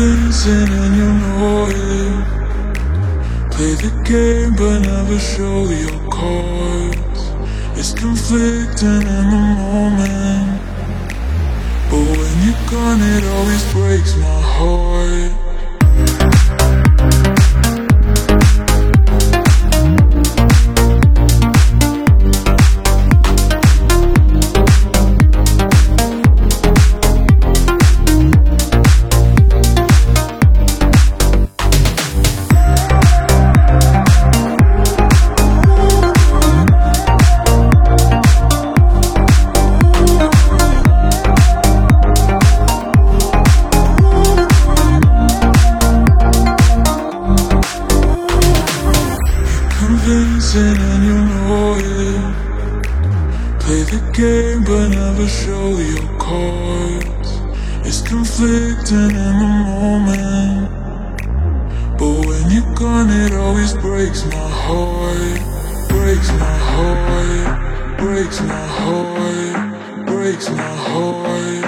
convincing and you know it. Play the game but never show your cards. It's conflicting in the moment, but when you're gone it always breaks my heart. Convincing and you know it. Play the game but never show your cards. It's conflicting in the moment, but when you're gone it always breaks my heart. Breaks my heart. Breaks my heart. Breaks my heart.